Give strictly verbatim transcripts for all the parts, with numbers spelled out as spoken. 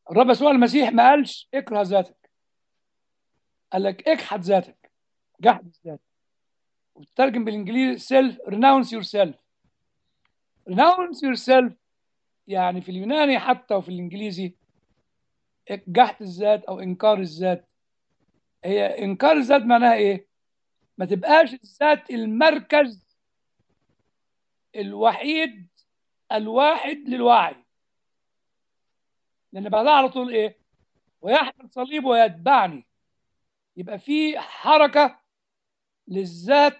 الرب يسوع المسيح ما قالش اكره ذاتك، قال لك اجحد ذاتك، جحد الذات. وتترجم بالانجليزي سيلف ريناونس يور سيلف. ريناونس يور سيلف يعني في اليوناني حتى وفي الانجليزي جحد الذات او انكار الذات. هي انكار الذات معناها ايه؟ ما تبقاش الذات المركز الوحيد الواحد للوعي. لان بعدها على طول ايه؟ ويحمل صليبه ويتبعني. يبقى في حركه للذات،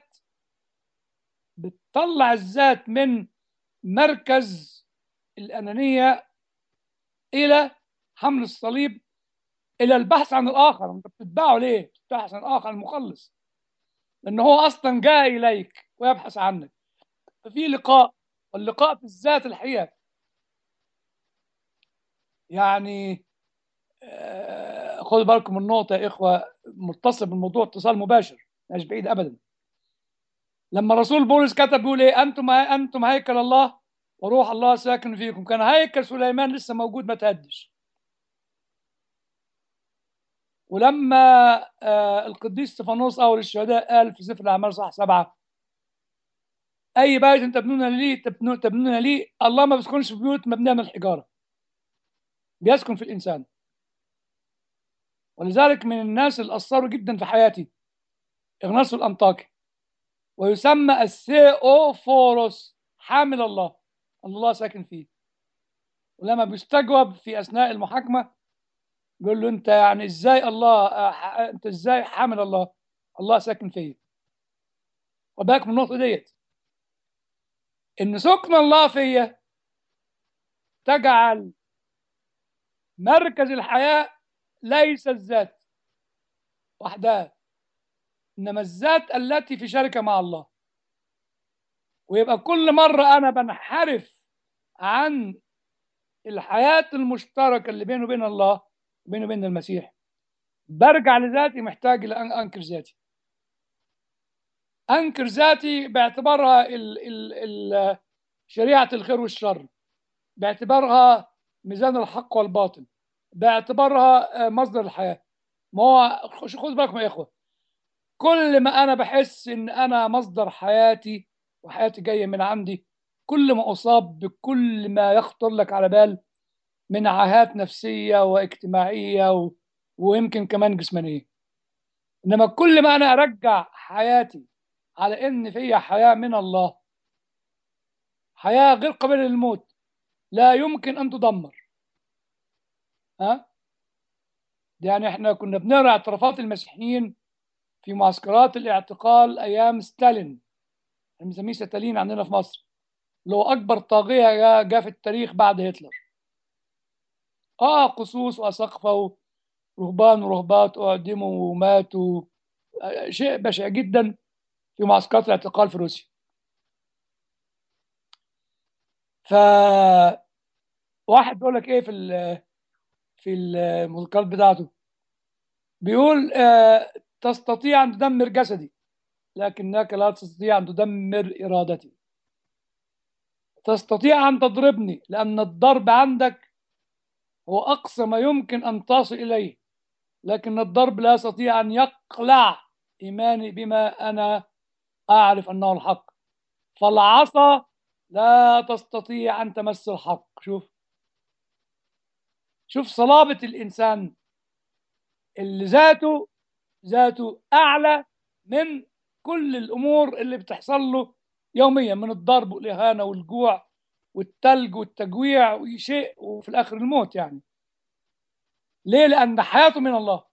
بتطلع الذات من مركز الانانيه الى حمل الصليب، الى البحث عن الاخر. انت بتتبعه ليه؟ بتبحث عن الاخر المخلص، لان هو اصلا جاء اليك ويبحث عنك. ففي لقاء، واللقاء في الذات الحقيقه. يعني آه، خدوا بالكم من النقطه يا اخوه، متصل بالموضوع اتصال مباشر مش بعيد ابدا. لما الرسول بولس كتب بيقول ايه؟ انتم انتم هيكل الله وروح الله ساكن فيكم. كان هيكل سليمان لسه موجود ما تهدش. ولما آه، القديس استفانوس اول الشهداء قال في سفر الاعمال صح سبعه: اي بيت انت تبنون لي تبنون تبنون لي، الله ما بيسكنش في بيوت مبنيه من الحجاره، بيسكن في الانسان. ولذلك من الناس اللي اثروا جدا في حياتي اغناطوس الانطاكي، ويسمى الثيوفوروس، حامل الله، الله ساكن فيه. ولما بيستجوب في اثناء المحاكمه بيقول له: انت يعني ازاي الله آه، انت ازاي حامل الله؟ الله ساكن فيه. وبالك من النقطه ديت، ان سكن الله فيا تجعل مركز الحياه ليس الذات وحدها، انما الذات التي في شركه مع الله. ويبقى كل مره انا بنحرف عن الحياه المشتركه اللي بينه وبين الله وبينه وبين المسيح، برجع لذاتي، محتاج الى ان انكر ذاتي. انكر ذاتي باعتبارها ال ال ال شريعه الخير والشر، باعتبارها ميزان الحق والباطل، باعتبارها آه، مصدر الحياه. ما هو خدوا بالكم يا اخوه، كل ما انا بحس ان انا مصدر حياتي وحياتي جايه من عندي، كل ما اصاب بكل ما يخطر لك على بال من عاهات نفسيه واجتماعيه و... ويمكن كمان جسمانيه. انما كل ما انا ارجع حياتي على ان فيها حياه من الله، حياه غير قابله للموت، لا يمكن ان تدمر. ها؟ يعني احنا كنا بنقرا اعترافات المسيحيين في معسكرات الاعتقال ايام ستالين، بنسميه ستالين عندنا في مصر، اللي هو اكبر طاغيه جاء جا في التاريخ بعد هتلر. اه قصوص واساقفه ورهبان ورهبات اعدموا وماتوا، آه، شيء بشع جدا في معسكرات الاعتقال في روسيا. ف واحد بيقول لك ايه في ال في المذكرات بتاعته؟ بيقول آه تستطيع ان تدمر جسدي لكنك لا تستطيع ان تدمر ارادتي. تستطيع ان تضربني لان الضرب عندك هو اقصى ما يمكن ان تصل اليه، لكن الضرب لا يستطيع ان يقلع ايماني بما انا اعرف انه الحق. فالعصا لا تستطيع ان تمس الحق. شوف شوف صلابة الانسان اللي ذاته ذاته اعلى من كل الامور اللي بتحصل له يوميا، من الضرب والاهانه والجوع والتلج والتجويع وشيء، وفي الاخر الموت. يعني ليه؟ لان حياته من الله.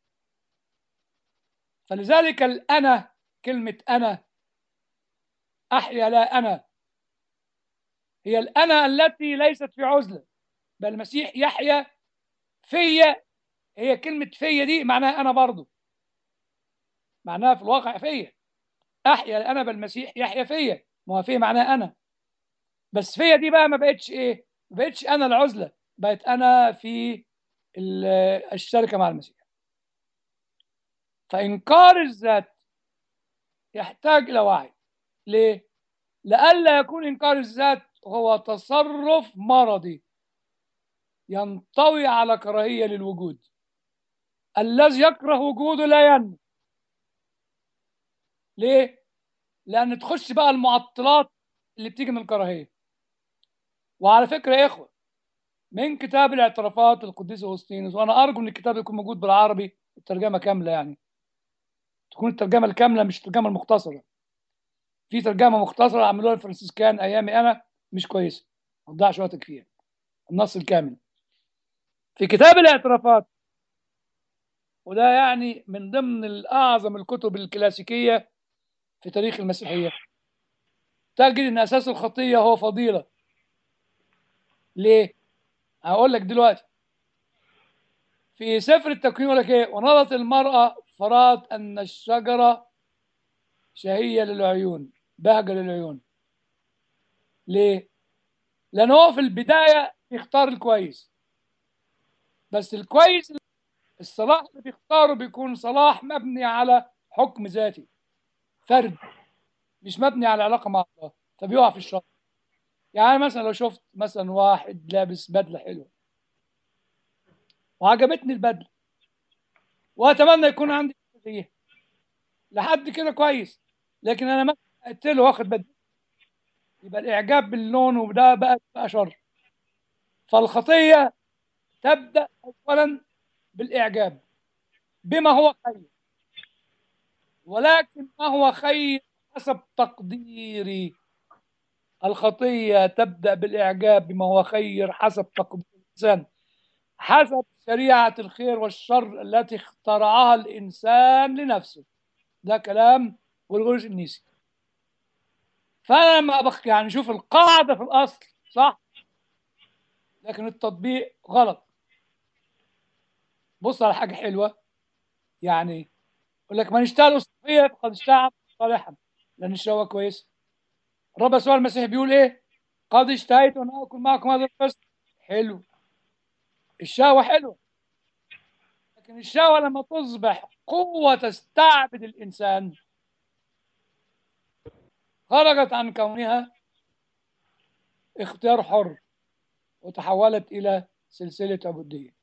فلذلك الانا، كلمه انا، احيا لا انا، هي الانا التي ليست في عزله، بل المسيح يحيا فيا. هي كلمه فيا دي معناها انا برضه، معناها في الواقع فيا. احيا انا بالمسيح يحيا فيا، ما هو فيا معناها انا. بس فيا دي بقى ما بقتش ايه؟ ما بقتش انا العزله، بقت انا في ال- الشركه مع المسيح. فانكار الذات يحتاج الى وعي. ليه؟ لئلا يكون انكار الذات هو تصرف مرضي. ينطوي على كراهية للوجود. الذي يكره وجوده لا ينمو. ليه؟ لأن تخش بقى المعطلات اللي بتيجي من الكراهية. وعلى فكرة يا إخوة، من كتاب الاعترافات القديس أغسطينوس، وأنا أرجو إن الكتاب يكون موجود بالعربي الترجمة كاملة، يعني تكون الترجمة الكاملة مش الترجمة المختصرة. في ترجمة مختصرة عملوها الفرنسيسكان أيامي أنا مش كويسة، ما تضيعش وقتك فيها. النص الكامل في كتاب الاعترافات، وده يعني من ضمن الأعظم الكتب الكلاسيكية في تاريخ المسيحية. تجد إن أساس الخطية هو فضيلة. ليه؟ هقول لك دلوقتي. في سفر التكوين يقول لك إيه؟ ونظرت المرأة فرأت أن الشجرة شهية للعيون، بهجة للعيون. ليه؟ لأن هو في البداية بيختار الكويس، بس الكويس الصلاح اللي بيختاره بيكون صلاح مبني على حكم ذاتي فرد، مش مبني على علاقة مع الله، فبيقع في الشر. يعني مثلا لو شفت مثلا واحد لابس بدلة حلوة وعجبتني البدلة وأتمنى يكون عندي زيها، لحد كده كويس، لكن أنا مثلا قلت له واخد بدلة، يبقى الإعجاب باللون وده بقى بقى شر. فالخطية تبدأ أولا بالإعجاب بما هو خير، ولكن ما هو خير حسب تقديري. الخطية تبدأ بالإعجاب بما هو خير حسب تقدير الإنسان، حسب شريعة الخير والشر التي اخترعها الإنسان لنفسه. ده كلام والغرش النيسي. فأنا لما أبقى يعني شوف القاعدة في الأصل صح، لكن التطبيق غلط. بص على حاجة حلوة، يعني يقول لك من اشتهى الصوفية فقد اشتهى صالحا، لأن الشهوة كويس. الرب يسوع المسيح بيقول إيه؟ قد اشتهيت أن آكل معكم هذا الفصل. حلو، الشهوة حلوة، لكن الشهوة لما تصبح قوة تستعبد الإنسان خرجت عن كونها اختيار حر وتحولت إلى سلسلة عبودية.